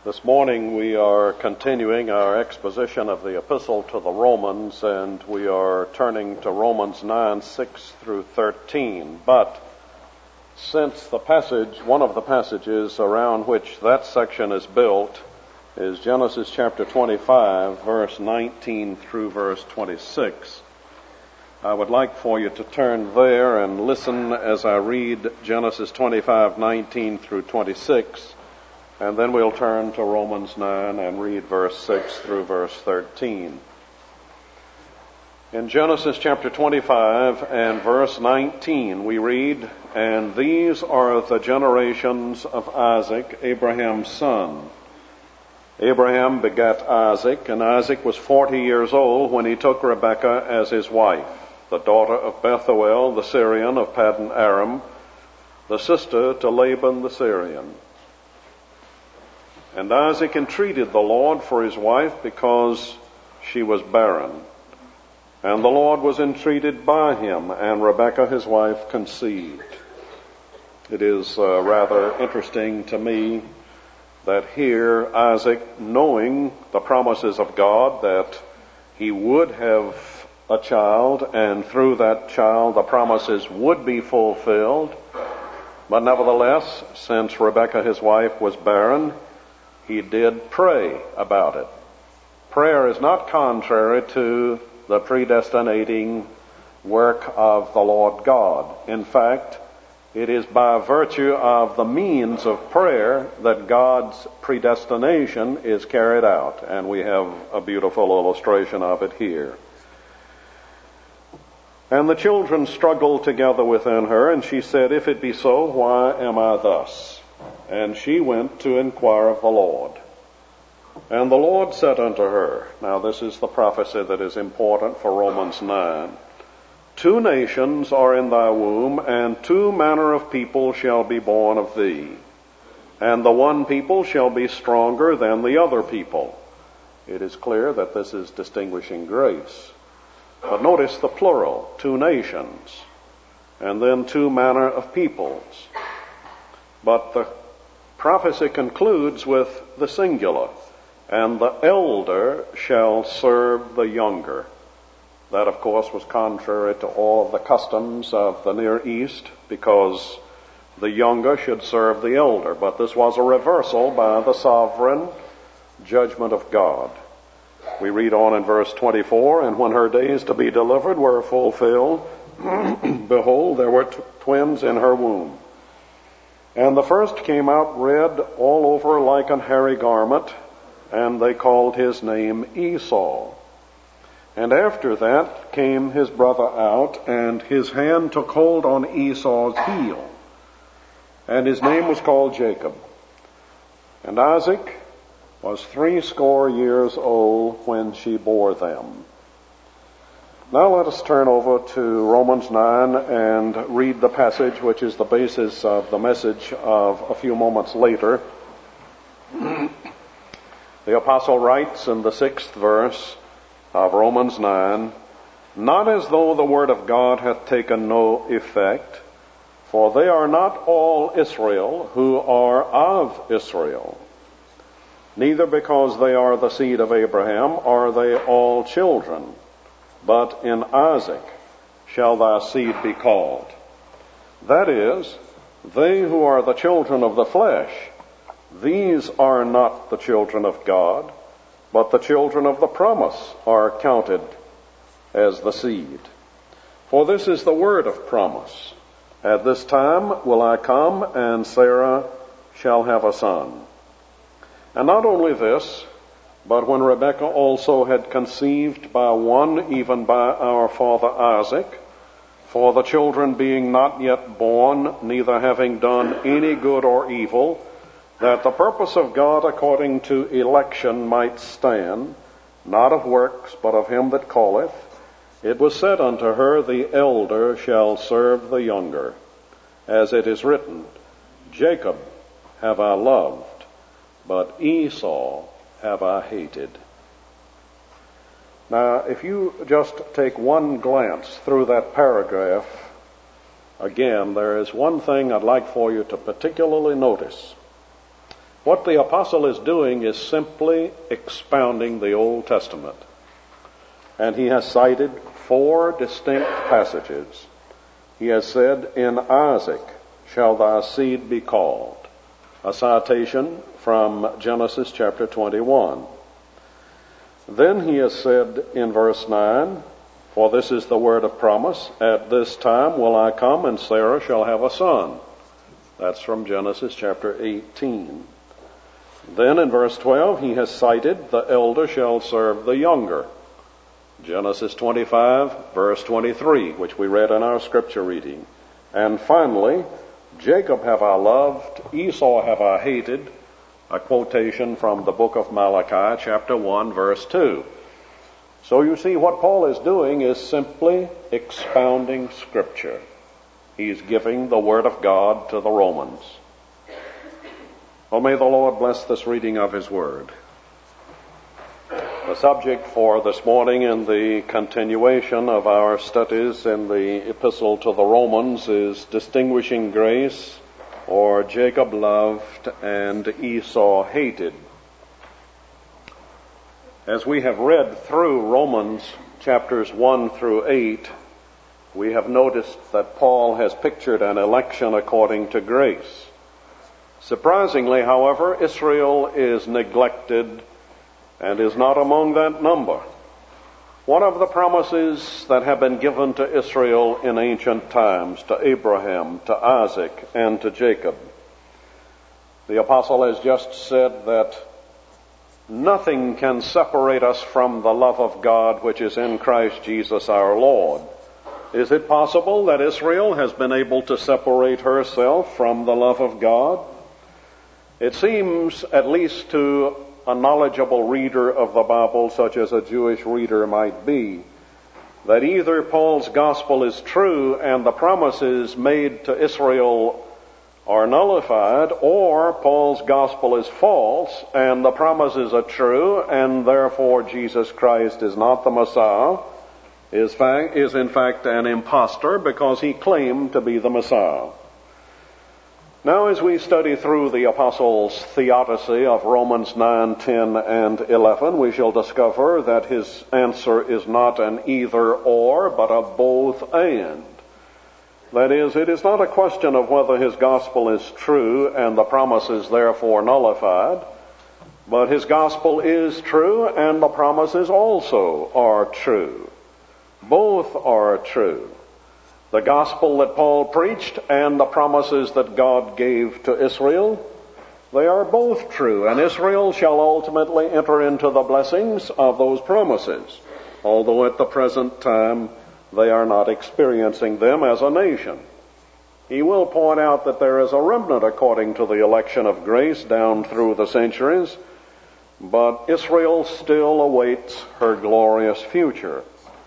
This morning we are continuing our exposition of the epistle to the Romans, and we are turning to Romans 9:6 through 13. But since one of the passages around which that section is built is Genesis chapter 25, verse 19 through verse 26, I would like for you to turn there and listen as I read Genesis 25:19 through 26. And then we'll turn to Romans 9 and read verse 6 through verse 13. In Genesis chapter 25 and verse 19 we read, "And these are the generations of Isaac, Abraham's son. Abraham begat Isaac, and Isaac was 40 years old when he took Rebekah as his wife, the daughter of Bethuel the Syrian of Paddan Aram, the sister to Laban the Syrian. And Isaac entreated the Lord for his wife because she was barren. And the Lord was entreated by him, and Rebekah his wife conceived." It is rather interesting to me that here Isaac, knowing the promises of God that he would have a child, and through that child the promises would be fulfilled, but nevertheless, since Rebekah his wife was barren, he did pray about it. Prayer is not contrary to the predestinating work of the Lord God. In fact, it is by virtue of the means of prayer that God's predestination is carried out, and we have a beautiful illustration of it here. "And the children struggled together within her, and she said, If it be so, why am I thus? And she went to inquire of the Lord. And the Lord said unto her," now this is the prophecy that is important for Romans 9, "Two nations are in thy womb, and two manner of people shall be born of thee. And the one people shall be stronger than the other people." It is clear that this is distinguishing grace. But notice the plural, two nations, and then two manner of peoples. But the prophecy concludes with the singular, "And the elder shall serve the younger." That, of course, was contrary to all of the customs of the Near East, because the younger should serve the elder. But this was a reversal by the sovereign judgment of God. We read on in verse 24, "And when her days to be delivered were fulfilled, behold, there were twins in her womb. And the first came out red all over like an hairy garment, and they called his name Esau. And after that came his brother out, and his hand took hold on Esau's heel, and his name was called Jacob. And Isaac was 80 years old when she bore them." Now let us turn over to Romans 9 and read the passage which is the basis of the message of a few moments later. The apostle writes in the 6th verse of Romans 9, "Not as though the word of God hath taken no effect, for they are not all Israel who are of Israel. Neither because they are the seed of Abraham are they all children. But in Isaac shall thy seed be called. That is, they who are the children of the flesh, these are not the children of God, but the children of the promise are counted as the seed. For this is the word of promise. At this time will I come, and Sarah shall have a son. And not only this, but when Rebekah also had conceived by one, even by our father Isaac, for the children being not yet born, neither having done any good or evil, that the purpose of God according to election might stand, not of works, but of him that calleth, it was said unto her, The elder shall serve the younger. As it is written, Jacob have I loved, but Esau have I hated." Now, if you just take one glance through that paragraph, again, there is one thing I'd like for you to particularly notice. What the apostle is doing is simply expounding the Old Testament. And he has cited 4 distinct passages. He has said, "In Isaac shall thy seed be called," a citation from Genesis chapter 21. Then he has said in verse 9, "For this is the word of promise, at this time will I come, and Sarah shall have a son." That's from Genesis chapter 18. Then in verse 12 he has cited, "The elder shall serve the younger." Genesis 25, verse 23, which we read in our scripture reading. And finally, "Jacob have I loved, Esau have I hated," a quotation from the book of Malachi, chapter 1, verse 2. So you see, what Paul is doing is simply expounding Scripture. He's giving the Word of God to the Romans. Well, may the Lord bless this reading of His Word. The subject for this morning in the continuation of our studies in the Epistle to the Romans is distinguishing grace, or Jacob loved and Esau hated. As we have read through Romans chapters 1 through 8, we have noticed that Paul has pictured an election according to grace. Surprisingly, however, Israel is neglected and is not among that number. One of the promises that have been given to Israel in ancient times, to Abraham, to Isaac, and to Jacob. The apostle has just said that nothing can separate us from the love of God which is in Christ Jesus our Lord. Is it possible that Israel has been able to separate herself from the love of God? It seems, at least to a knowledgeable reader of the Bible, such as a Jewish reader might be, that either Paul's gospel is true and the promises made to Israel are nullified, or Paul's gospel is false and the promises are true, and therefore Jesus Christ is not the Messiah, is in fact an impostor because he claimed to be the Messiah. Now, as we study through the apostle's theodicy of Romans 9, 10, and 11, we shall discover that his answer is not an either-or, but a both-and. That is, it is not a question of whether his gospel is true and the promises therefore nullified, but his gospel is true and the promises also are true. Both are true. The gospel that Paul preached and the promises that God gave to Israel, they are both true, and Israel shall ultimately enter into the blessings of those promises, although at the present time they are not experiencing them as a nation. He will point out that there is a remnant according to the election of grace down through the centuries, but Israel still awaits her glorious future.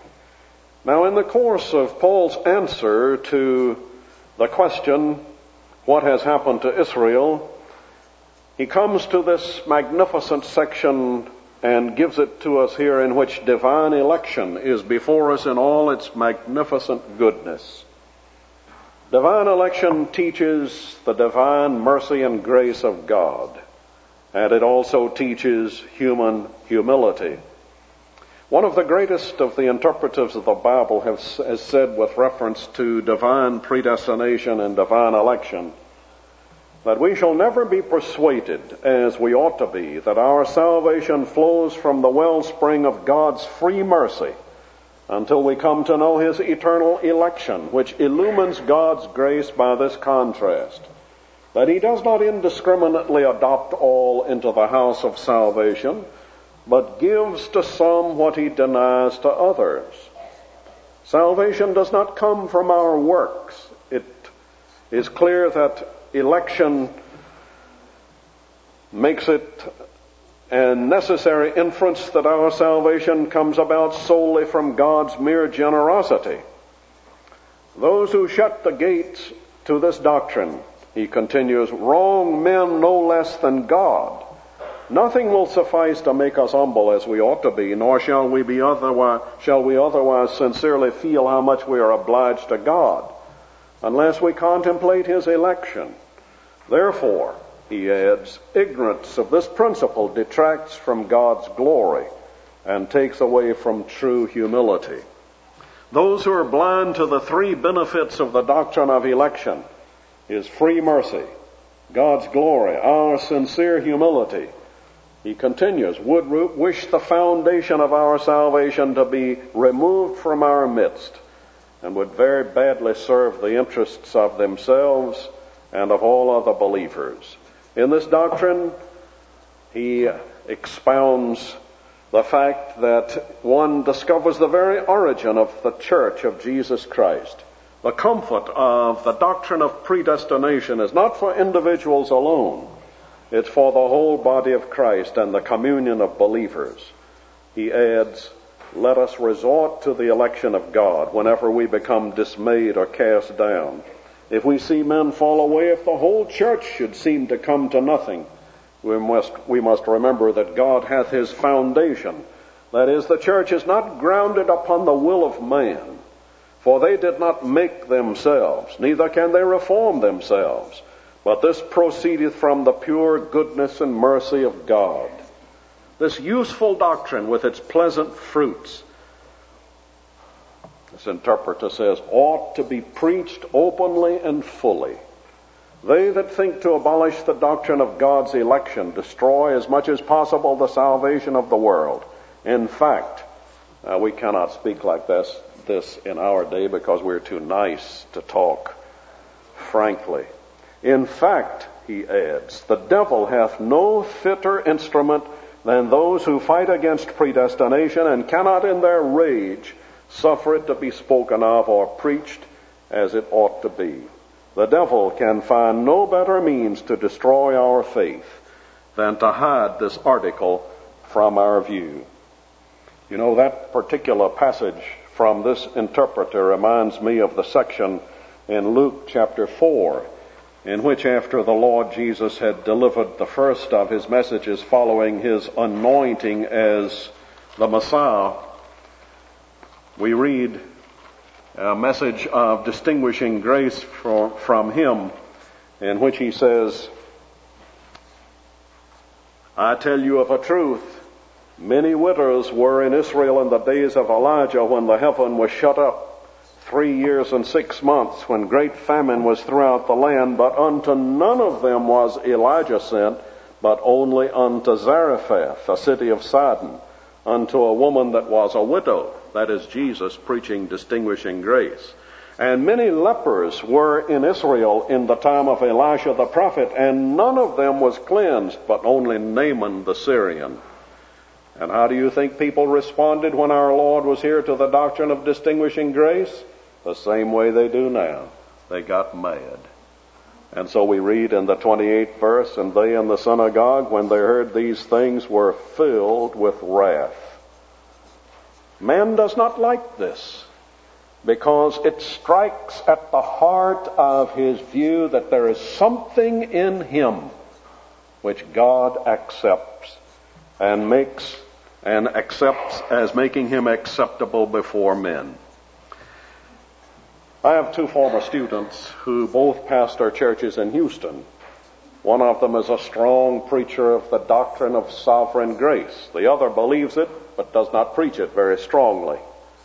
Now, in the course of Paul's answer to the question, what has happened to Israel, he comes to this magnificent section and gives it to us here, in which divine election is before us in all its magnificent goodness. Divine election teaches the divine mercy and grace of God, and it also teaches human humility. One of the greatest of the interpreters of the Bible has said, with reference to divine predestination and divine election, that we shall never be persuaded, as we ought to be, that our salvation flows from the wellspring of God's free mercy until we come to know His eternal election, which illumines God's grace by this contrast, that He does not indiscriminately adopt all into the house of salvation, but gives to some what He denies to others. Salvation does not come from our works. It is clear that election makes it a necessary inference that our salvation comes about solely from God's mere generosity. Those who shut the gates to this doctrine, he continues, wrong men no less than God. Nothing will suffice to make us humble as we ought to be, nor shall we otherwise sincerely feel how much we are obliged to God, unless we contemplate His election. Therefore, he adds, ignorance of this principle detracts from God's glory and takes away from true humility. Those who are blind to the three benefits of the doctrine of election, His free mercy, God's glory, our sincere humility, he continues, would wish the foundation of our salvation to be removed from our midst, and would very badly serve the interests of themselves and of all other believers. In this doctrine, he expounds the fact that one discovers the very origin of the Church of Jesus Christ. The comfort of the doctrine of predestination is not for individuals alone. It's for the whole body of Christ and the communion of believers. He adds, let us resort to the election of God whenever we become dismayed or cast down. If we see men fall away, if the whole church should seem to come to nothing, we must remember that God hath His foundation. That is, the church is not grounded upon the will of man, for they did not make themselves, neither can they reform themselves. But this proceedeth from the pure goodness and mercy of God. This useful doctrine with its pleasant fruits, this interpreter says, ought to be preached openly and fully. They that think to abolish the doctrine of God's election destroy as much as possible the salvation of the world. In fact, we cannot speak like this in our day because we're too nice to talk frankly. In fact, he adds, the devil hath no fitter instrument than those who fight against predestination and cannot in their rage suffer it to be spoken of or preached as it ought to be. The devil can find no better means to destroy our faith than to hide this article from our view. You know, that particular passage from this interpreter reminds me of the section in Luke chapter 4, in which after the Lord Jesus had delivered the first of his messages following his anointing as the Messiah, we read a message of distinguishing grace from him, in which he says, I tell you of a truth, many widows were in Israel in the days of Elijah when the heaven was shut up 3 years and 6 months, when great famine was throughout the land, but unto none of them was Elijah sent, but only unto Zarephath, a city of Sidon, unto a woman that was a widow. That is Jesus preaching distinguishing grace. And many lepers were in Israel in the time of Elisha the prophet, and none of them was cleansed, but only Naaman the Syrian. And how do you think people responded when our Lord was here to the doctrine of distinguishing grace? The same way they do now. They got mad. And so we read in the 28th verse, and they in the synagogue, when they heard these things, were filled with wrath. Man does not like this, because it strikes at the heart of his view that there is something in him which God accepts and accepts as making him acceptable before men. I have 2 former students who both pastor churches in Houston. One of them is a strong preacher of the doctrine of sovereign grace. The other believes it, but does not preach it very strongly.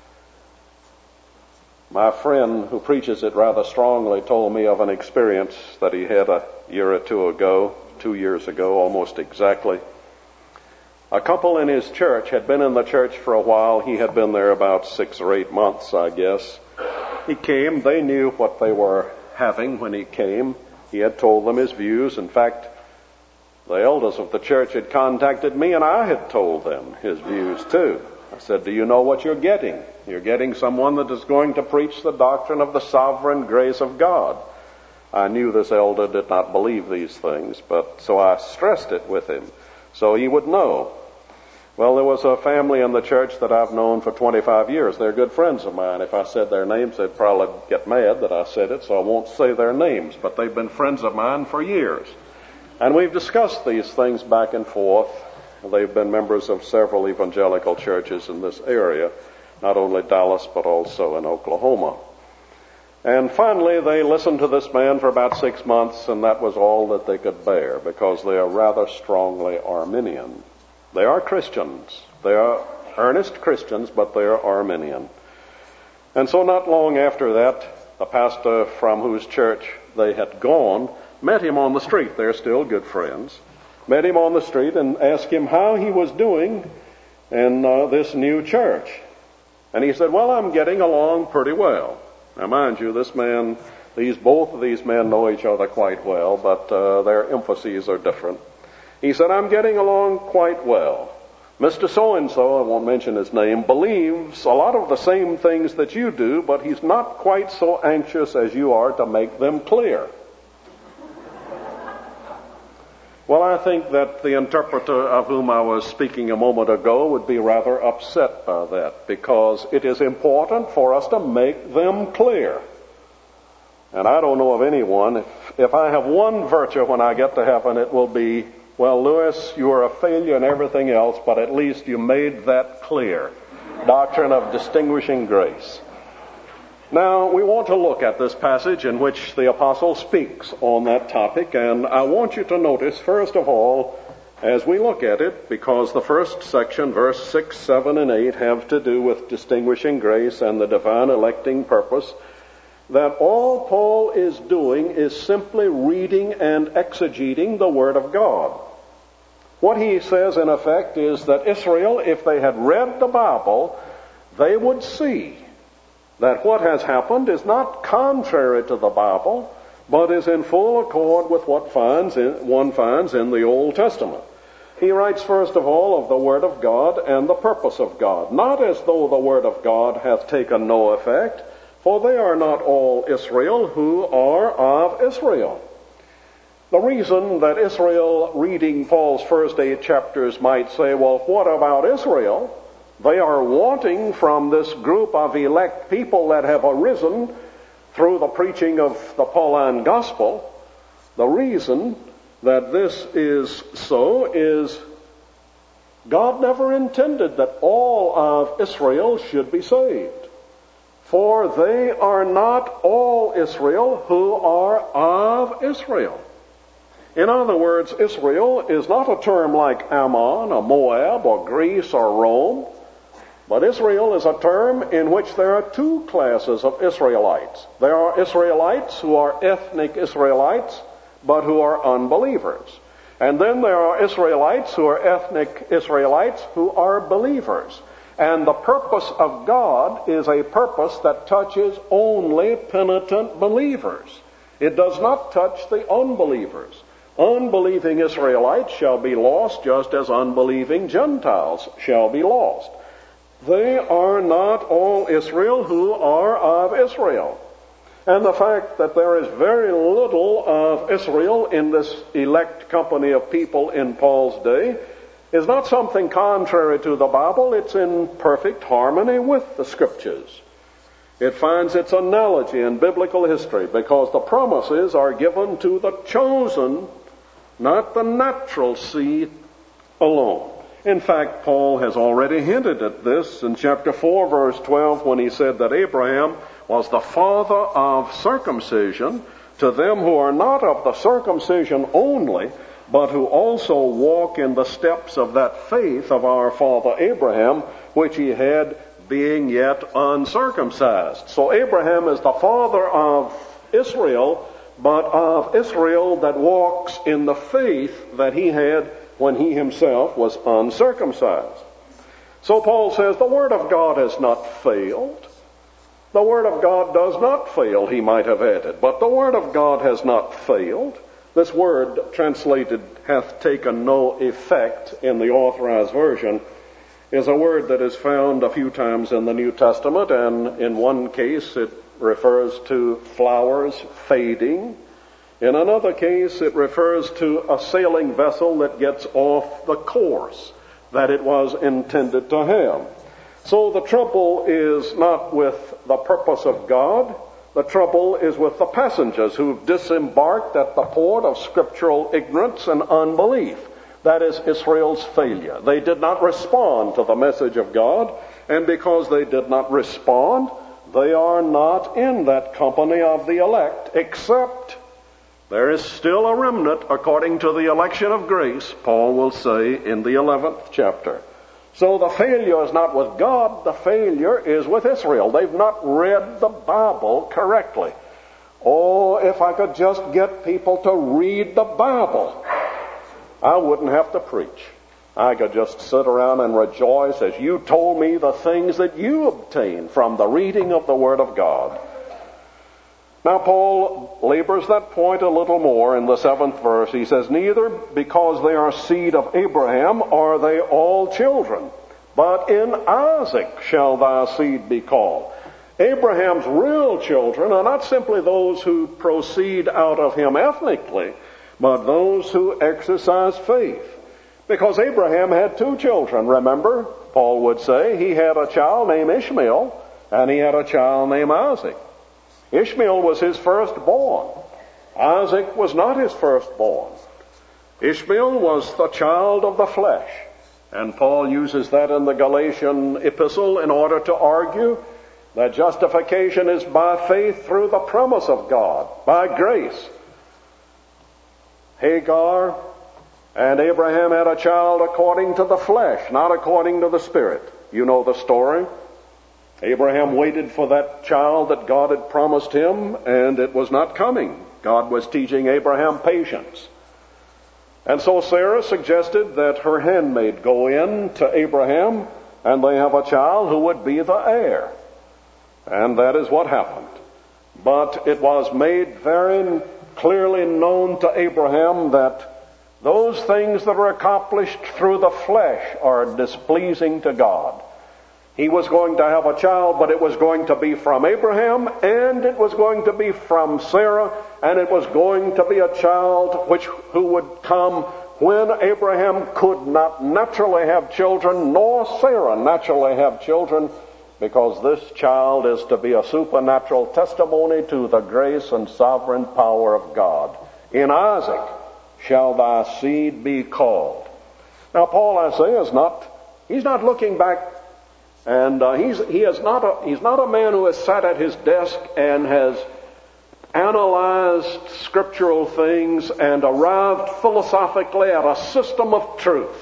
My friend who preaches it rather strongly told me of an experience that he had a year or 2 ago, 2 years ago, almost exactly. A couple in his church had been in the church for a while. He had been there about 6 or 8 months, I guess. He came. They knew what they were having when he came. He had told them his views. In fact, the elders of the church had contacted me, and I had told them his views too. I said, do you know what you're getting? You're getting someone that is going to preach the doctrine of the sovereign grace of God. I knew this elder did not believe these things, but so I stressed it with him so he would know. Well, there was a family in the church that I've known for 25 years. They're good friends of mine. If I said their names, they'd probably get mad that I said it, so I won't say their names. But they've been friends of mine for years. And we've discussed these things back and forth. They've been members of several evangelical churches in this area, not only Dallas, but also in Oklahoma. And finally, they listened to this man for about 6 months, and that was all that they could bear, because they are rather strongly Arminian. They are Christians. They are earnest Christians, but they are Arminian. And so not long after that, the pastor from whose church they had gone met him on the street. They're still good friends. Met him on the street and asked him how he was doing in this new church. And he said, well, I'm getting along pretty well. Now, mind you, both of these men know each other quite well, but their emphases are different. He said, I'm getting along quite well. Mr. So-and-so, I won't mention his name, believes a lot of the same things that you do, but he's not quite so anxious as you are to make them clear. Well, I think that the interpreter of whom I was speaking a moment ago would be rather upset by that, because it is important for us to make them clear. And I don't know of anyone, if I have one virtue when I get to heaven, it will be, well, Lewis, you are a failure in everything else, but at least you made that clear. Doctrine of distinguishing grace. Now, we want to look at this passage in which the apostle speaks on that topic, and I want you to notice, first of all, as we look at it, because the first section, verse 6, 7, and 8, have to do with distinguishing grace and the divine electing purpose, that all Paul is doing is simply reading and exegeting the Word of God. What he says, in effect, is that Israel, if they had read the Bible, they would see that what has happened is not contrary to the Bible, but is in full accord with what one finds in the Old Testament. He writes, first of all, of the Word of God and the purpose of God, not as though the Word of God hath taken no effect, for they are not all Israel who are of Israel. The reason that Israel, reading Paul's first 8 chapters, might say, well, what about Israel? They are wanting from this group of elect people that have arisen through the preaching of the Pauline gospel. The reason that this is so is God never intended that all of Israel should be saved. For they are not all Israel who are of Israel. In other words, Israel is not a term like Ammon or Moab or Greece or Rome. But Israel is a term in which there are 2 classes of Israelites. There are Israelites who are ethnic Israelites, but who are unbelievers. And then there are Israelites who are ethnic Israelites who are believers. And the purpose of God is a purpose that touches only penitent believers. It does not touch the unbelievers. Unbelieving Israelites shall be lost just as unbelieving Gentiles shall be lost. They are not all Israel who are of Israel. And the fact that there is very little of Israel in this elect company of people in Paul's day is not something contrary to the Bible. It's in perfect harmony with the Scriptures. It finds its analogy in biblical history because the promises are given to the chosen, not the natural seed alone. In fact, Paul has already hinted at this in chapter 4, verse 12, when he said that Abraham was the father of circumcision to them who are not of the circumcision only, but who also walk in the steps of that faith of our father Abraham, which he had being yet uncircumcised. So Abraham is the father of Israel, but of Israel that walks in the faith that he had when he himself was uncircumcised. So Paul says the Word of God has not failed. The Word of God does not fail, he might have added, but the Word of God has not failed. This word translated hath taken no effect in the Authorized Version is a word that is found a few times in the New Testament, and in one case it refers to flowers fading. In another case, it refers to a sailing vessel that gets off the course that it was intended to have. So the trouble is not with the purpose of God. The trouble is with the passengers who've disembarked at the port of scriptural ignorance and unbelief. That is Israel's failure. They did not respond to the message of God, and because they did not respond, They are not in that company of the elect, except there is still a remnant according to the election of grace, Paul will say in the 11th chapter. So the failure is not with God, the failure is with Israel. They've not read the Bible correctly. Oh, if I could just get people to read the Bible, I wouldn't have to preach. I could just sit around and rejoice as you told me the things that you obtained from the reading of the Word of God. Now, Paul labors that point a little more in the 7th verse. He says, neither because they are seed of Abraham are they all children, but in Isaac shall thy seed be called. Abraham's real children are not simply those who proceed out of him ethnically, but those who exercise faith. Because Abraham had 2 children, remember? Paul would say he had a child named Ishmael, and he had a child named Isaac. Ishmael was his firstborn. Isaac was not his firstborn. Ishmael was the child of the flesh. And Paul uses that in the Galatian epistle in order to argue that justification is by faith through the promise of God, by grace. Hagar and Abraham had a child according to the flesh, not according to the Spirit. You know the story. Abraham waited for that child that God had promised him, and it was not coming. God was teaching Abraham patience. And so Sarah suggested that her handmaid go in to Abraham, and they have a child who would be the heir. And that is what happened. But it was made very clearly known to Abraham that those things that are accomplished through the flesh are displeasing to God. He was going to have a child, but it was going to be from Abraham, and it was going to be from Sarah, and it was going to be a child who would come when Abraham could not naturally have children, nor Sarah naturally have children, because this child is to be a supernatural testimony to the grace and sovereign power of God. In Isaac shall thy seed be called. Now, Paul, I say, he's not looking back, and he's not a man who has sat at his desk and has analyzed scriptural things and arrived philosophically at a system of truth,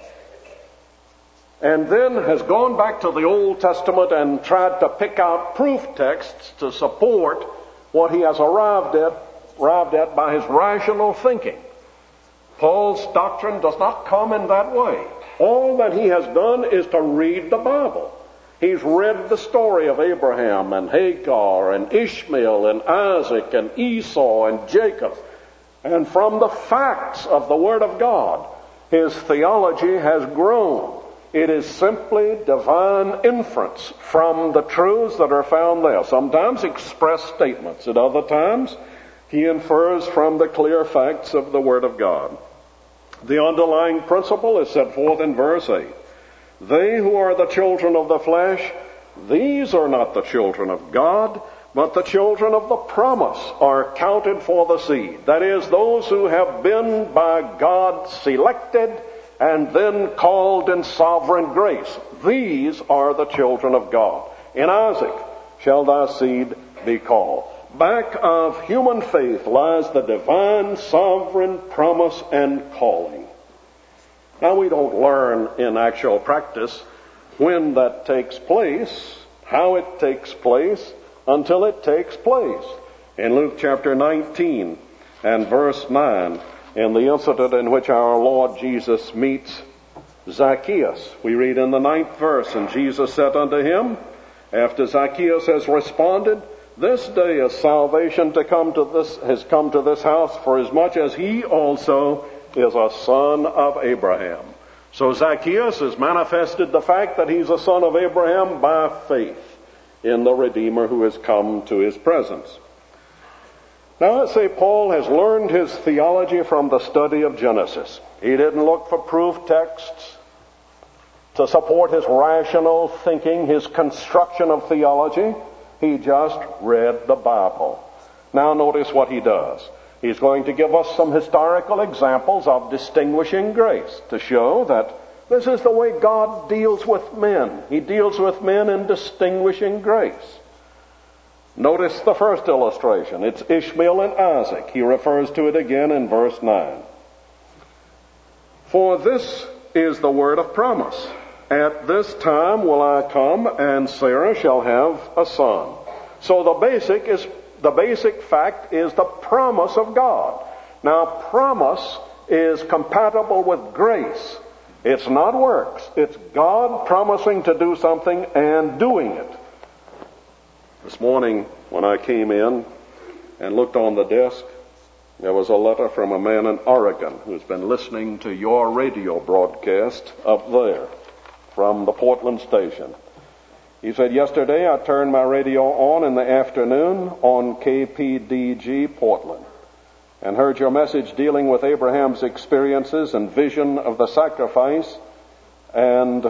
and then has gone back to the Old Testament and tried to pick out proof texts to support what he has arrived at by his rational thinking. Paul's doctrine does not come in that way. All that he has done is to read the Bible. He's read the story of Abraham and Hagar and Ishmael and Isaac and Esau and Jacob. And from the facts of the Word of God, his theology has grown. It is simply divine inference from the truths that are found there. Sometimes express statements. At other times, he infers from the clear facts of the Word of God. The underlying principle is set forth in verse 8. They who are the children of the flesh, these are not the children of God, but the children of the promise are counted for the seed. That is, those who have been by God selected and then called in sovereign grace. These are the children of God. In Isaac shall thy seed be called. Back of human faith lies the divine sovereign promise and calling. Now, we don't learn in actual practice when that takes place, how it takes place, until it takes place. In Luke chapter 19 and verse 9, in the incident in which our Lord Jesus meets Zacchaeus, we read in the 9th verse, and Jesus said unto him, after Zacchaeus has responded, this day is salvation has come to this house, for as much as he also is a son of Abraham. So Zacchaeus has manifested the fact that he's a son of Abraham by faith in the Redeemer who has come to his presence. Now, let's say Paul has learned his theology from the study of Genesis. He didn't look for proof texts to support his rational thinking, his construction of theology. He just read the Bible. Now notice what he does. He's going to give us some historical examples of distinguishing grace to show that this is the way God deals with men. He deals with men in distinguishing grace. Notice the first illustration. It's Ishmael and Isaac. He refers to it again in verse 9. For this is the word of promise. At this time will I come, and Sarah shall have a son. So the basic fact is the promise of God. Now, promise is compatible with grace. It's not works. It's God promising to do something and doing it. This morning, when I came in and looked on the desk, there was a letter from a man in Oregon who's been listening to your radio broadcast up there from the Portland station. He said, yesterday I turned my radio on in the afternoon on KPDG Portland and heard your message dealing with Abraham's experiences and vision of the sacrifice and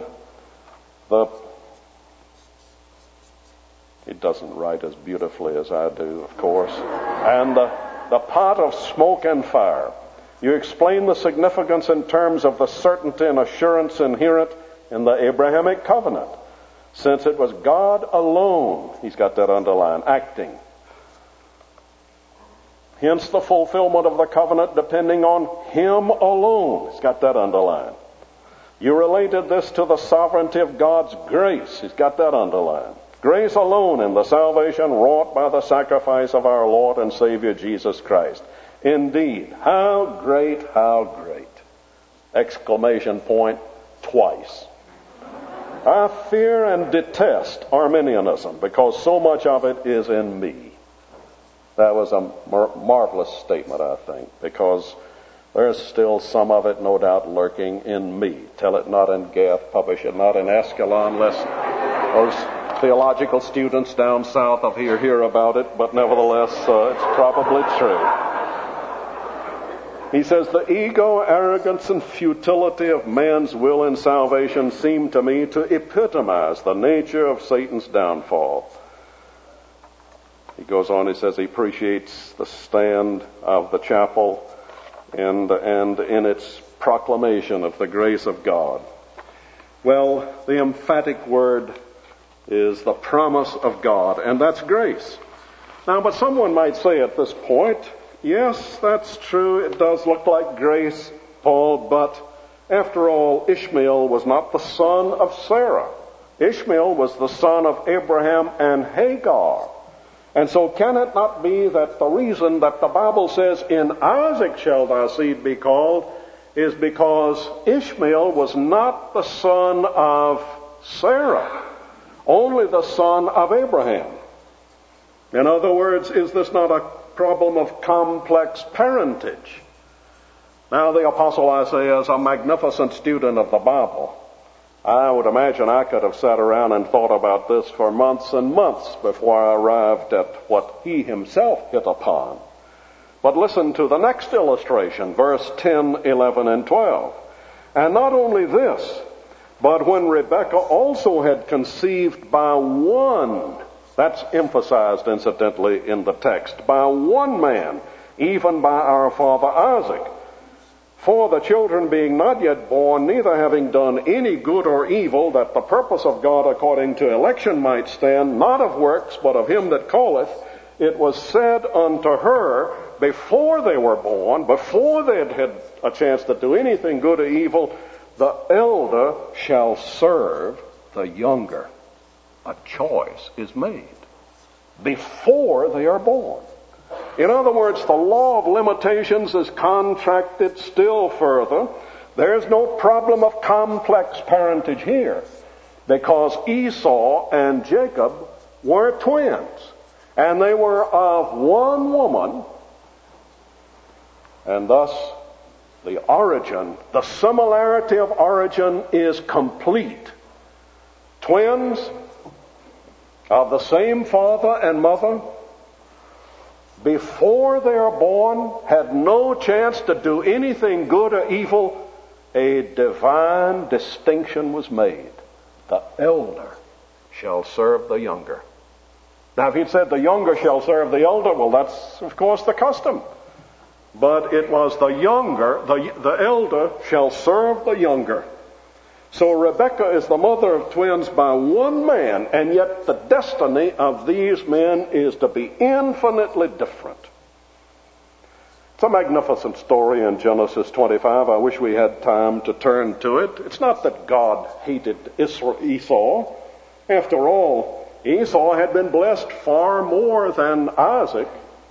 He doesn't write as beautifully as I do, of course. And the pot of smoke and fire. You explain the significance in terms of the certainty and assurance inherent in the Abrahamic covenant. Since it was God alone, he's got that underlined, acting. Hence the fulfillment of the covenant depending on him alone. He's got that underlined. You related this to the sovereignty of God's grace. He's got that underlined. Grace alone in the salvation wrought by the sacrifice of our Lord and Savior Jesus Christ. Indeed, how great, how great. Exclamation point twice. I fear and detest Arminianism because so much of it is in me. That was a marvelous statement, I think, because there's still some of it, no doubt, lurking in me. Tell it not in Gath, publish it not in Ascalon, lest those theological students down south of here hear about it, but nevertheless, it's probably true. He says, the ego, arrogance, and futility of man's will in salvation seem to me to epitomize the nature of Satan's downfall. He goes on, he says he appreciates the stand of the chapel and in its proclamation of the grace of God. Well, the emphatic word is the promise of God, and that's grace. Now, but someone might say at this point, yes, that's true, it does look like grace, Paul, but after all, Ishmael was not the son of Sarah. Ishmael was the son of Abraham and Hagar. And so can it not be that the reason that the Bible says, in Isaac shall thy seed be called, is because Ishmael was not the son of Sarah, only the son of Abraham? In other words, is this not a problem of complex parentage? Now, the Apostle Isaiah is a magnificent student of the Bible. I would imagine I could have sat around and thought about this for months and months before I arrived at what he himself hit upon. But listen to the next illustration, verse 10, 11, and 12. And not only this, but when Rebekah also had conceived by one, that's emphasized incidentally in the text, by one man, even by our father Isaac. For the children being not yet born, neither having done any good or evil, that the purpose of God according to election might stand, not of works, but of him that calleth, it was said unto her, before they were born, before they had had a chance to do anything good or evil, the elder shall serve the younger. A choice is made before they are born. In other words, the law of limitations is contracted still further. There's no problem of complex parentage here, because Esau and Jacob were twins, and they were of one woman, and thus the origin, the similarity of origin is complete. Twins of the same father and mother, before they are born, had no chance to do anything good or evil. A divine distinction was made. The elder shall serve the younger. Now, if he'd said the younger shall serve the elder, well, that's, of course, the custom. But it was the younger, the elder shall serve the younger. So Rebekah is the mother of twins by one man, and yet the destiny of these men is to be infinitely different. It's a magnificent story in Genesis 25. I wish we had time to turn to it. It's not that God hated Esau. After all, Esau had been blessed far more than Isaac.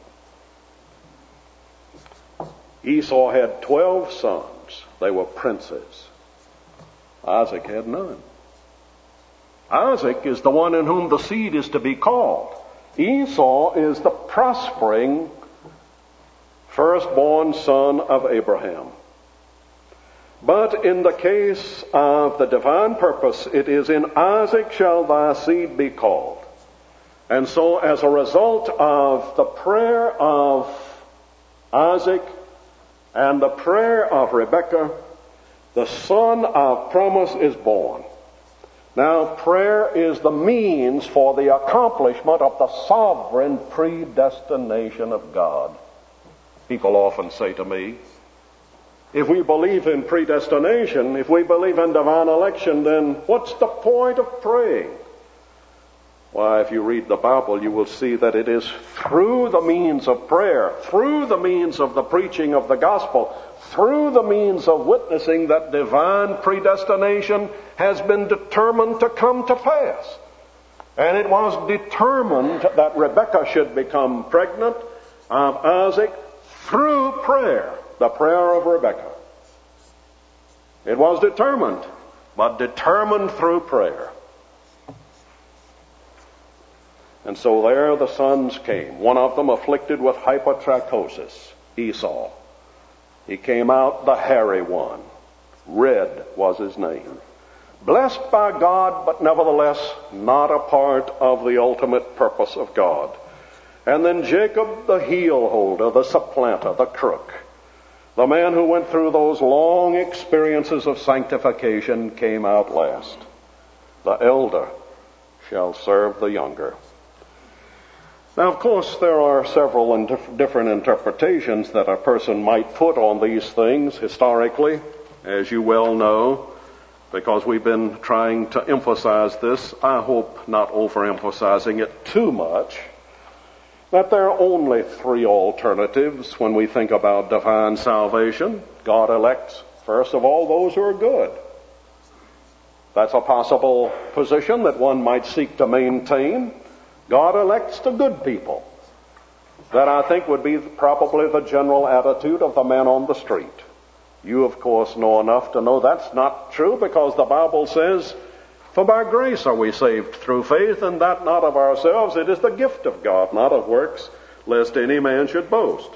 Esau had 12 sons. They were princes. Isaac had none. Isaac is the one in whom the seed is to be called. Esau is the prospering firstborn son of Abraham. But in the case of the divine purpose, it is in Isaac shall thy seed be called. And so as a result of the prayer of Isaac and the prayer of Rebekah, the son of promise is born. Now, prayer is the means for the accomplishment of the sovereign predestination of God. People often say to me, if we believe in predestination, if we believe in divine election, then what's the point of praying? Why, if you read the Bible, you will see that it is through the means of prayer, through the means of the preaching of the gospel, through the means of witnessing that divine predestination has been determined to come to pass. And it was determined that Rebekah should become pregnant of Isaac through prayer, the prayer of Rebekah. It was determined, but determined through prayer. And so there the sons came, one of them afflicted with hypertrichosis, Esau. He came out the hairy one. Red was his name. Blessed by God, but nevertheless not a part of the ultimate purpose of God. And then Jacob, the heel holder, the supplanter, the crook, the man who went through those long experiences of sanctification, came out last. The elder shall serve the younger. Now, of course, there are several different interpretations that a person might put on these things historically, as you well know, because we've been trying to emphasize this. I hope not overemphasizing it too much. That there are only three alternatives when we think about divine salvation. God elects, first of all, those who are good. That's a possible position that one might seek to maintain. God elects the good people. That, I think, would be probably the general attitude of the man on the street. You, of course, know enough to know that's not true, because the Bible says, for by grace are we saved through faith, and that not of ourselves. It is the gift of God, not of works, lest any man should boast.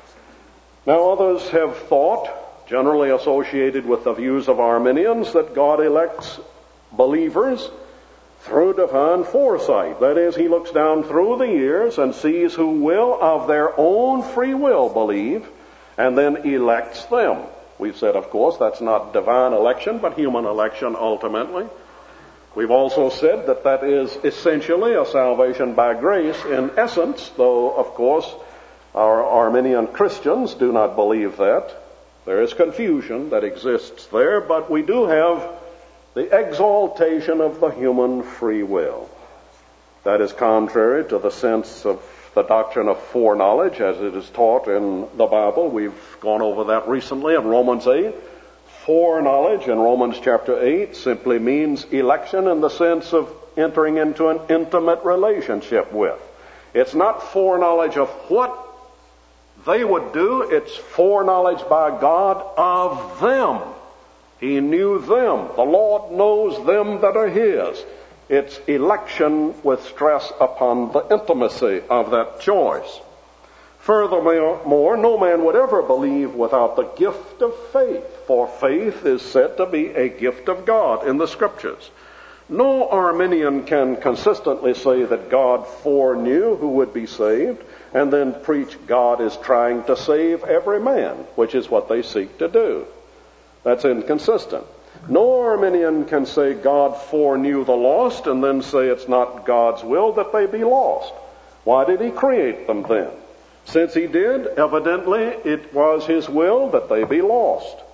Now, others have thought, generally associated with the views of Arminians, that God elects believers through divine foresight. That is, he looks down through the years and sees who will of their own free will believe, and then elects them. We've said, of course, that's not divine election, but human election ultimately. We've also said that that is essentially a salvation by grace in essence, though, of course, our Arminian Christians do not believe that. There is confusion that exists there, but we do have the exaltation of the human free will. That is contrary to the sense of the doctrine of foreknowledge as it is taught in the Bible. We've gone over that recently in Romans 8. Foreknowledge in Romans chapter 8 simply means election in the sense of entering into an intimate relationship with. It's not foreknowledge of what they would do, it's foreknowledge by God of them. He knew them. The Lord knows them that are His. It's election with stress upon the intimacy of that choice. Furthermore, no man would ever believe without the gift of faith, for faith is said to be a gift of God in the Scriptures. No Arminian can consistently say that God foreknew who would be saved and then preach God is trying to save every man, which is what they seek to do. That's inconsistent. No Arminian can say God foreknew the lost and then say it's not God's will that they be lost. Why did He create them then? Since He did, evidently it was His will that they be lost.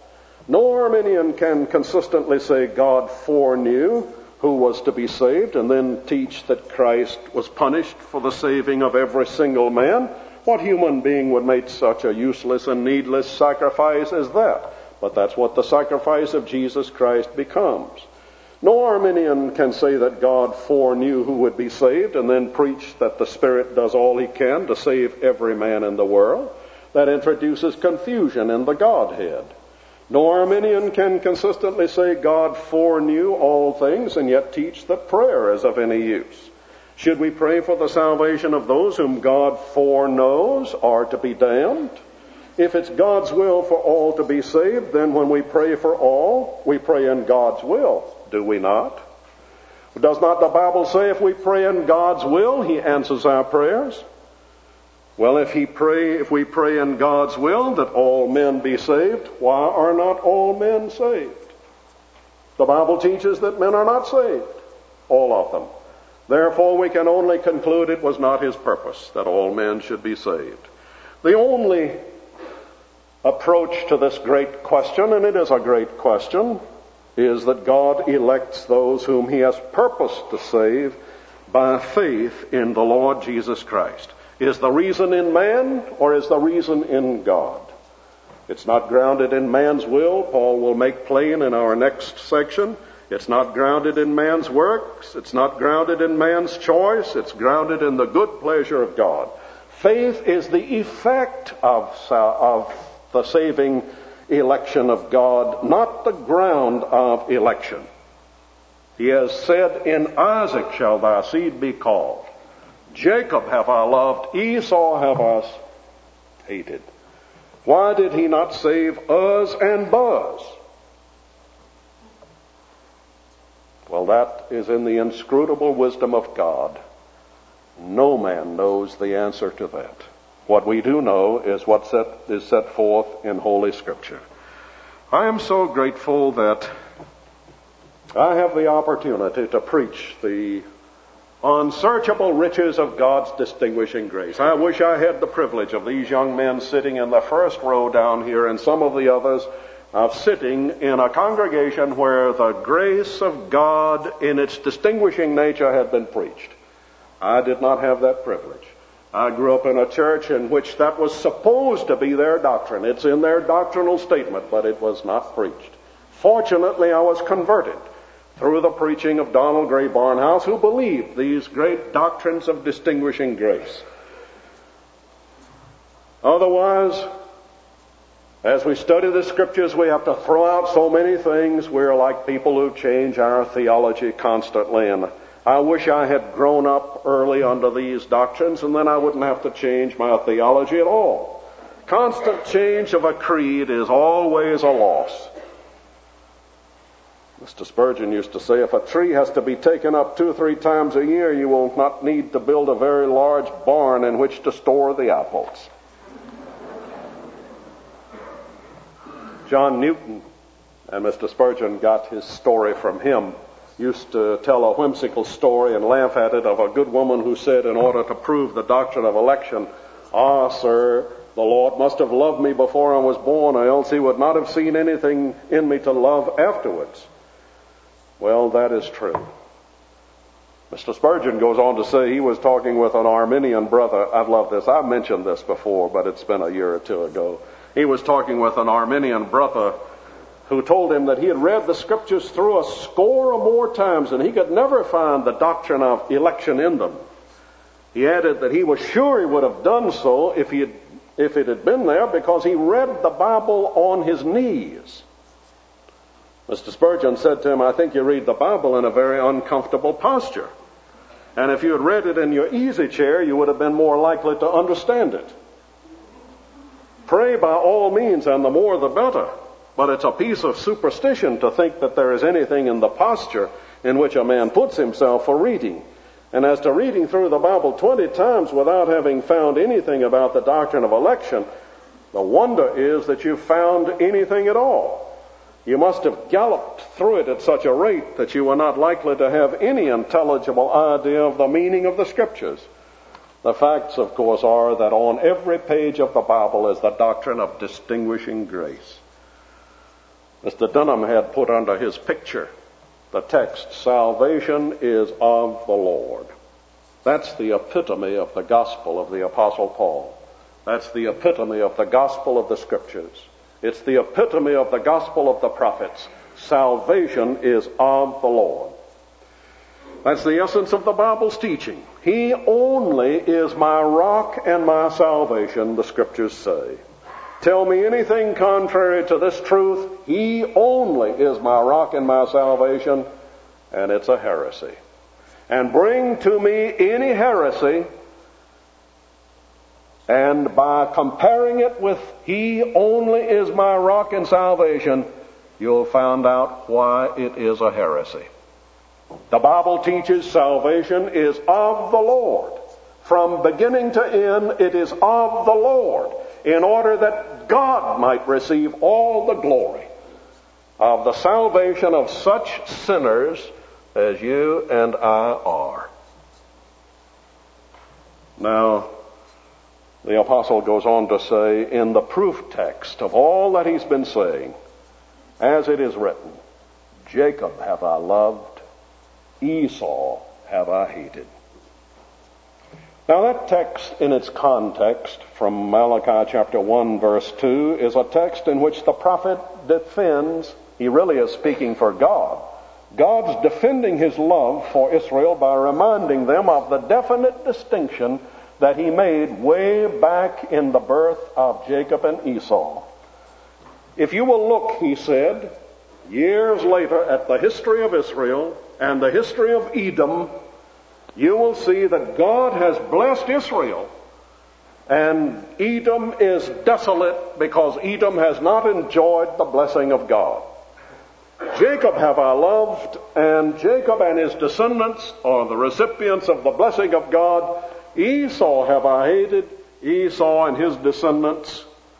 No Arminian can consistently say God foreknew who was to be saved and then teach that Christ was punished for the saving of every single man. What human being would make such a useless and needless sacrifice as that? But that's what the sacrifice of Jesus Christ becomes. No Arminian can say that God foreknew who would be saved and then preach that the Spirit does all he can to save every man in the world. That introduces confusion in the Godhead. No Arminian can consistently say God foreknew all things and yet teach that prayer is of any use. Should we pray for the salvation of those whom God foreknows are to be damned? If it's God's will for all to be saved, then when we pray for all, we pray in God's will, do we not? Does not the Bible say if we pray in God's will, he answers our prayers? Well, if we pray in God's will that all men be saved, why are not all men saved? The Bible teaches that men are not saved, all of them. Therefore, we can only conclude it was not his purpose that all men should be saved. The only approach to this great question, and it is a great question, is that God elects those whom he has purposed to save by faith in the Lord Jesus Christ. Is the reason in man or is the reason in God? It's not grounded in man's will. Paul will make plain in our next section. It's not grounded in man's works. It's not grounded in man's choice. It's grounded in the good pleasure of God. Faith is the effect of the saving election of God, not the ground of election. He has said, in Isaac shall thy seed be called. Jacob have I loved, Esau have I hated. Why did he not save Uz and Buz? Well, that is in the inscrutable wisdom of God. No man knows the answer to that. What we do know is what is set forth in Holy Scripture. I am so grateful that I have the opportunity to preach the unsearchable riches of God's distinguishing grace. I wish I had the privilege of these young men sitting in the first row down here and some of the others of sitting in a congregation where the grace of God in its distinguishing nature had been preached. I did not have that privilege. I grew up in a church in which that was supposed to be their doctrine. It's in their doctrinal statement, but it was not preached. Fortunately, I was converted through the preaching of Donald Gray Barnhouse, who believed these great doctrines of distinguishing grace. Otherwise, as we study the Scriptures, we have to throw out so many things. We're like people who change our theology constantly, and I wish I had grown up early under these doctrines, and then I wouldn't have to change my theology at all. Constant change of a creed is always a loss. Mr. Spurgeon used to say, if a tree has to be taken up 2 or 3 times a year, you will not need to build a very large barn in which to store the apples. John Newton, and Mr. Spurgeon got his story from him, used to tell a whimsical story and laugh at it of a good woman who said, in order to prove the doctrine of election, "Ah, sir, the Lord must have loved me before I was born, or else he would not have seen anything in me to love afterwards." Well, that is true. Mr. Spurgeon goes on to say he was talking with an Arminian brother. I've loved this. I've mentioned this before, but it's been a year or 2 ago. He was talking with an Arminian brother who told him that he had read the Scriptures through a score or more times and he could never find the doctrine of election in them. He added that he was sure he would have done so if it had been there, because he read the Bible on his knees. Mr. Spurgeon said to him, "I think you read the Bible in a very uncomfortable posture. And if you had read it in your easy chair, you would have been more likely to understand it. Pray by all means, and the more the better. But it's a piece of superstition to think that there is anything in the posture in which a man puts himself for reading. And as to reading through the Bible 20 times without having found anything about the doctrine of election, the wonder is that you found anything at all. You must have galloped through it at such a rate that you were not likely to have any intelligible idea of the meaning of the Scriptures. The facts, of course, are that on every page of the Bible is the doctrine of distinguishing grace. Mr. Dunham had put under his picture the text, "Salvation is of the Lord." That's the epitome of the gospel of the Apostle Paul. That's the epitome of the gospel of the Scriptures. It's the epitome of the gospel of the prophets. Salvation is of the Lord. That's the essence of the Bible's teaching. He only is my rock and my salvation, the Scriptures say. Tell me anything contrary to this truth, He only is my rock and my salvation, and it's a heresy. And bring to me any heresy, and by comparing it with He only is my rock and salvation, you'll find out why it is a heresy. The Bible teaches salvation is of the Lord. From beginning to end, it is of the Lord, in order that God might receive all the glory of the salvation of such sinners as you and I are. Now, the apostle goes on to say in the proof text of all that he's been saying, as it is written, Jacob have I loved, Esau have I hated. Now that text in its context from Malachi chapter 1 verse 2 is a text in which the prophet defends, he really is speaking for God. God's defending his love for Israel by reminding them of the definite distinction that he made way back in the birth of Jacob and Esau. If you will look, he said, years later at the history of Israel and the history of Edom, you will see that God has blessed Israel, and Edom is desolate because Edom has not enjoyed the blessing of God. Jacob have I loved, and Jacob and his descendants are the recipients of the blessing of God. Esau have I hated. Esau and his descendants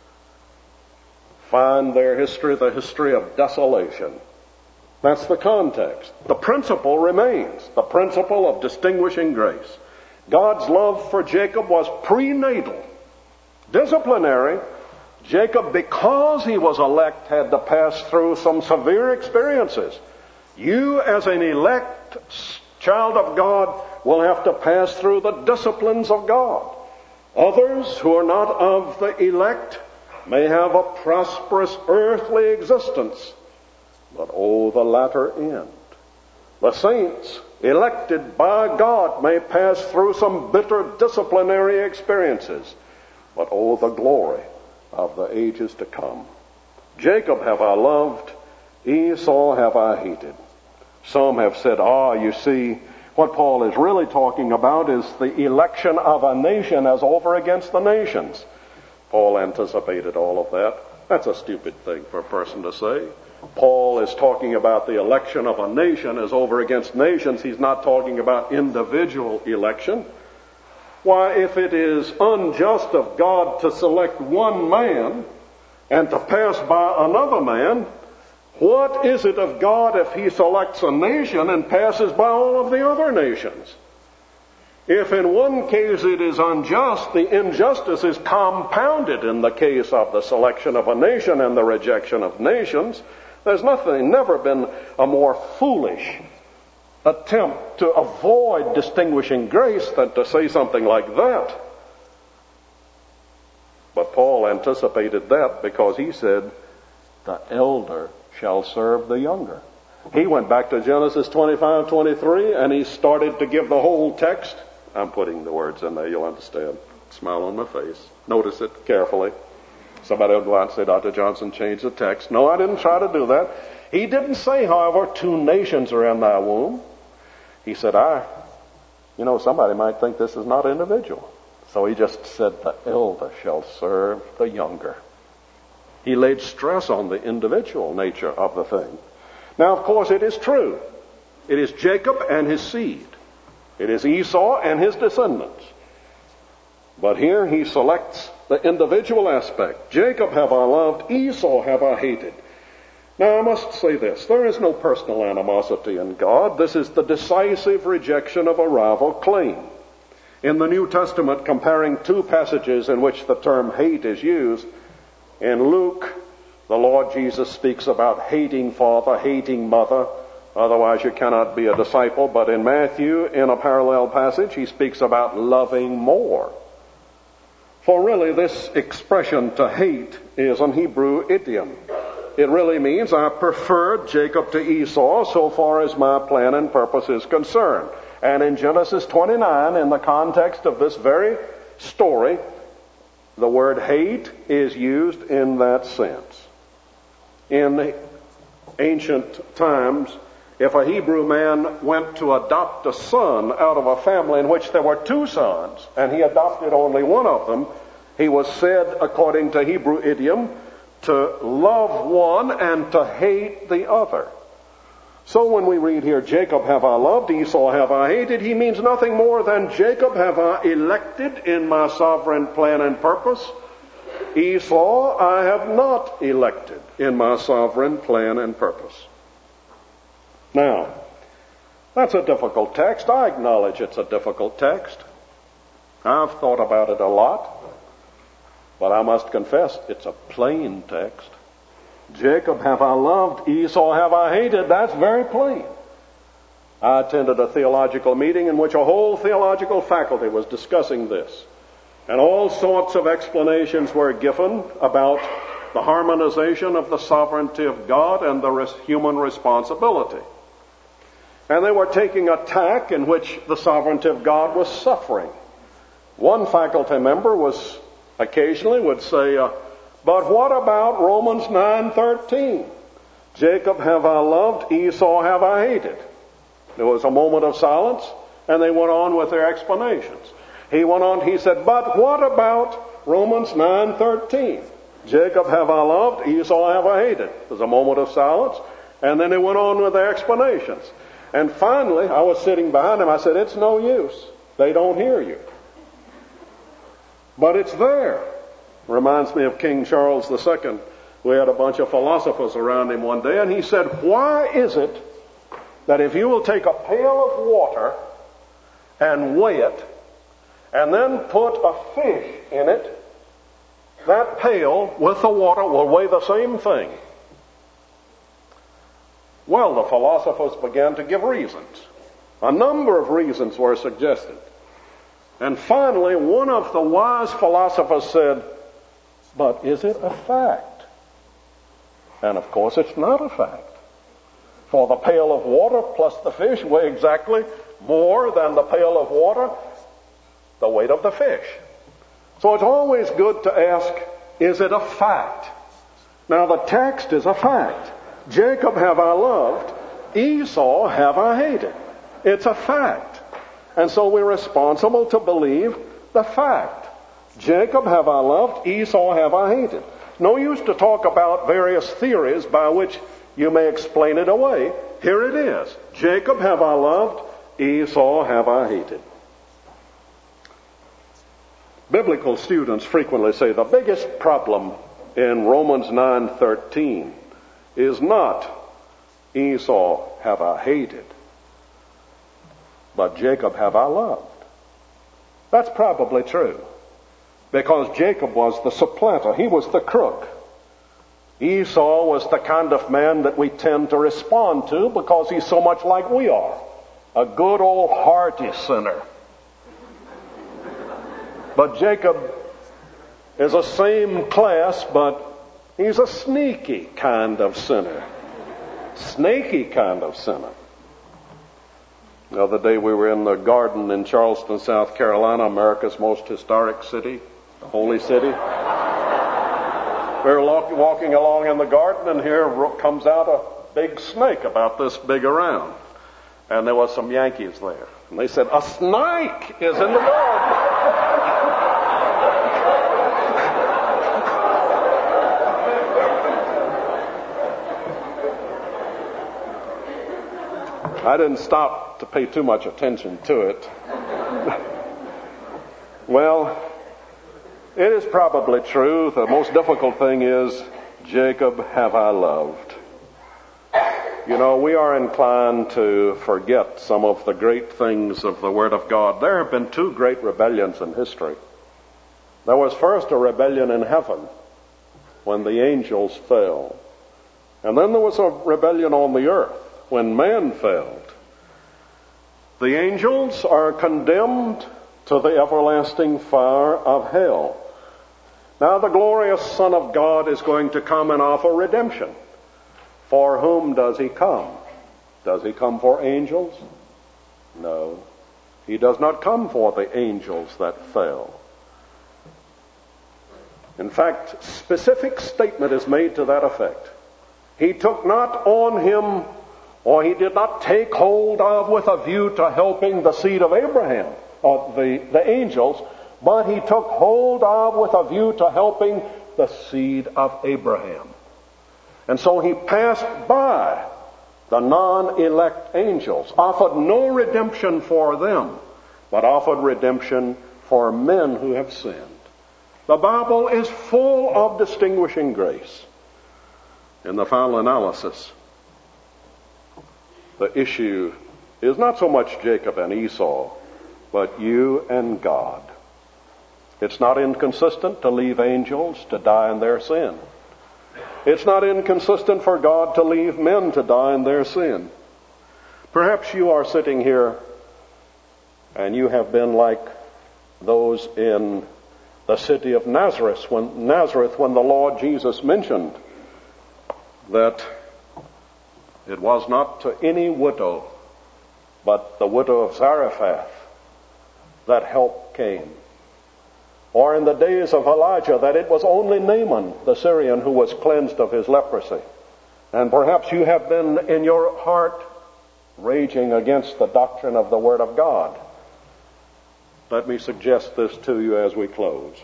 find their history the history of desolation. That's the context. The principle remains, the principle of distinguishing grace. God's love for Jacob was prenatal, disciplinary. Jacob, because he was elect, had to pass through some severe experiences. You, as an elect child of God, will have to pass through the disciplines of God. Others who are not of the elect may have a prosperous earthly existence, but oh, the latter end. The saints, elected by God, may pass through some bitter disciplinary experiences, but oh, the glory of the ages to come. Jacob have I loved, Esau have I hated. Some have said, you see, what Paul is really talking about is the election of a nation as over against the nations. Paul anticipated all of that. That's a stupid thing for a person to say. Paul is talking about the election of a nation as over against nations. He's not talking about individual election. Why, if it is unjust of God to select one man and to pass by another man, what is it of God if he selects a nation and passes by all of the other nations? If in one case it is unjust, the injustice is compounded in the case of the selection of a nation and the rejection of nations. There's never been a more foolish attempt to avoid distinguishing grace than to say something like that. But Paul anticipated that because he said, the elder shall serve the younger. He went back to Genesis 25:23 and he started to give the whole text. I'm putting the words in there, you'll understand. Smile on my face. Notice it carefully. Somebody will go out and say, Dr. Johnson changed the text. No, I didn't try to do that. He didn't say, however, 2 nations are in thy womb. He said, somebody might think this is not individual. So he just said, the elder shall serve the younger. He laid stress on the individual nature of the thing. Now, of course, it is true. It is Jacob and his seed. It is Esau and his descendants. But here he selects the individual aspect. Jacob have I loved, Esau have I hated. Now I must say this, there is no personal animosity in God. This is the decisive rejection of a rival claim. In the New Testament, comparing 2 passages in which the term hate is used, in Luke The Lord Jesus speaks about hating father, hating mother, otherwise you cannot be a disciple. But in Matthew, in a parallel passage, he speaks about loving more. For really, this expression to hate is an Hebrew idiom. It really means I preferred Jacob to Esau so far as my plan and purpose is concerned. And in Genesis 29, in the context of this very story, the word hate is used in that sense. In ancient times, if a Hebrew man went to adopt a son out of a family in which there were two sons, and he adopted only one of them, he was said, according to Hebrew idiom, to love one and to hate the other. So when we read here, Jacob have I loved, Esau have I hated, he means nothing more than Jacob have I elected in my sovereign plan and purpose. Esau I have not elected in my sovereign plan and purpose. Now, that's a difficult text. I acknowledge it's a difficult text. I've thought about it a lot. But I must confess, it's a plain text. Jacob have I loved, Esau have I hated. That's very plain. I attended a theological meeting in which a whole theological faculty was discussing this. And all sorts of explanations were given about the harmonization of the sovereignty of God and the human responsibility. And they were taking a tack in which the sovereignty of God was suffering. One faculty member occasionally would say, but what about Romans 9:13? Jacob have I loved, Esau have I hated. There was a moment of silence, and they went on with their explanations. He went on, he said, but what about Romans 9:13? Jacob have I loved, Esau have I hated. There was a moment of silence, and then they went on with their explanations. And finally, I was sitting behind him, I said, it's no use. They don't hear you. But it's there. Reminds me of King Charles II. We had a bunch of philosophers around him one day, and he said, why is it that if you will take a pail of water and weigh it, and then put a fish in it, that pail with the water will weigh the same thing? Well, the philosophers began to give reasons. A number of reasons were suggested. And finally, one of the wise philosophers said, but is it a fact? And of course it's not a fact. For the pail of water plus the fish weigh exactly more than the pail of water, the weight of the fish. So it's always good to ask, is it a fact? Now the text is a fact. Jacob have I loved, Esau have I hated. It's a fact. And so we're responsible to believe the fact. Jacob have I loved, Esau have I hated. No use to talk about various theories by which you may explain it away. Here it is. Jacob have I loved, Esau have I hated. Biblical students frequently say the biggest problem in Romans 9:13 is not Esau have I hated, but Jacob have I loved. That's probably true, because Jacob was the supplanter. He was the crook. Esau was the kind of man that we tend to respond to because he's so much like we are. A good old hearty sinner. But Jacob is the same class, but he's a sneaky kind of sinner. Snaky kind of sinner. The other day we were in the garden in Charleston, South Carolina, America's most historic city, the holy city. We were walking along in the garden, and here comes out a big snake about this big around. And there were some Yankees there. And they said, a snake is in the garden. I didn't stop to pay too much attention to it. Well, it is probably true. The most difficult thing is, Jacob have I loved. You know, we are inclined to forget some of the great things of the Word of God. There have been two great rebellions in history. There was first a rebellion in heaven. when the angels fell. And then there was a rebellion on the earth when man failed. The angels are condemned to the everlasting fire of hell. Now the glorious Son of God is going to come and offer redemption. For whom does he come? Does he come for angels? No. He does not come for the angels that fell. In fact, specific statement is made to that effect. He took not on him, or he did not take hold of with a view to helping the seed of Abraham, or the angels, but he took hold of with a view to helping the seed of Abraham. And so he passed by the non-elect angels, offered no redemption for them, but offered redemption for men who have sinned. The Bible is full of distinguishing grace. In the final analysis, the issue is not so much Jacob and Esau, but you and God. It's not inconsistent to leave angels to die in their sin. It's not inconsistent for God to leave men to die in their sin. Perhaps you are sitting here and you have been like those in the city of Nazareth when the Lord Jesus mentioned that it was not to any widow but the widow of Zarephath that help came. Or in the days of Elijah, that it was only Naaman, the Syrian, who was cleansed of his leprosy. And perhaps you have been in your heart raging against the doctrine of the Word of God. Let me suggest this to you as we close.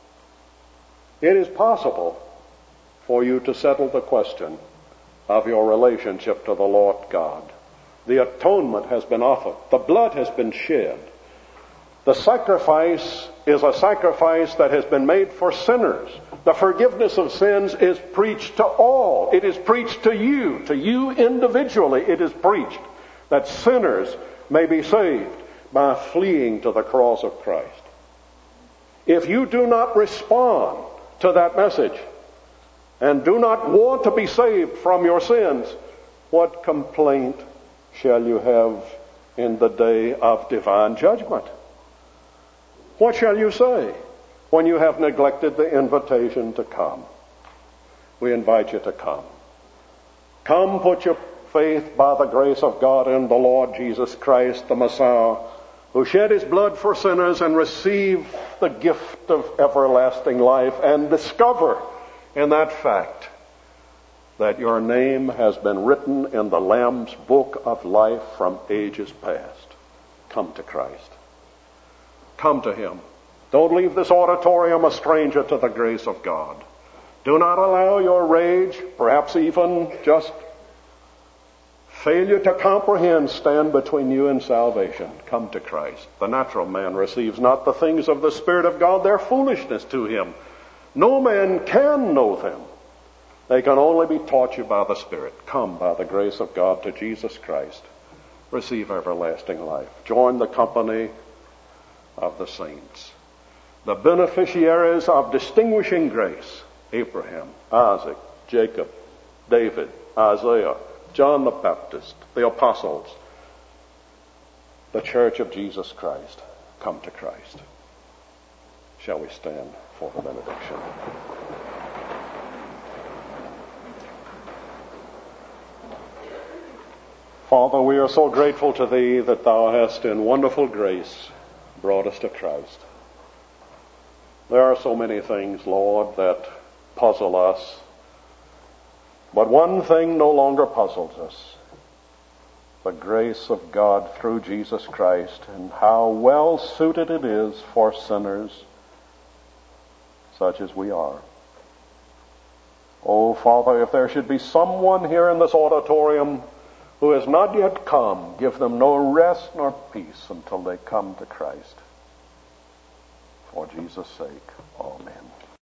It is possible for you to settle the question of your relationship to the Lord God. The atonement has been offered. The blood has been shed. The sacrifice is a sacrifice that has been made for sinners. The forgiveness of sins is preached to all. It is preached to you individually. It is preached that sinners may be saved by fleeing to the cross of Christ. If you do not respond to that message and do not want to be saved from your sins, what complaint shall you have in the day of divine judgment? What shall you say when you have neglected the invitation to come? We invite you to come. Come, put your faith by the grace of God in the Lord Jesus Christ, the Messiah, who shed his blood for sinners, and receive the gift of everlasting life, and discover in that fact that your name has been written in the Lamb's book of life from ages past. Come to Christ. Come to him. Don't leave this auditorium a stranger to the grace of God. Do not allow your rage, perhaps even just failure to comprehend, stand between you and salvation. Come to Christ. The natural man receives not the things of the Spirit of God. They're foolishness to him. No man can know them. They can only be taught you by the Spirit. Come by the grace of God to Jesus Christ. Receive everlasting life. Join the company of the saints, the beneficiaries of distinguishing grace: Abraham, Isaac, Jacob, David, Isaiah, John the Baptist, the apostles, the church of Jesus Christ. Come to Christ. Shall we stand for the benediction? Father, we are so grateful to Thee that Thou hast in wonderful grace brought us to Christ. There are so many things, Lord, that puzzle us, but one thing no longer puzzles us: the grace of God through Jesus Christ, and how well suited it is for sinners such as we are. Oh, Father, if there should be someone here in this auditorium who has not yet come, give them no rest nor peace until they come to Christ. For Jesus' sake, amen.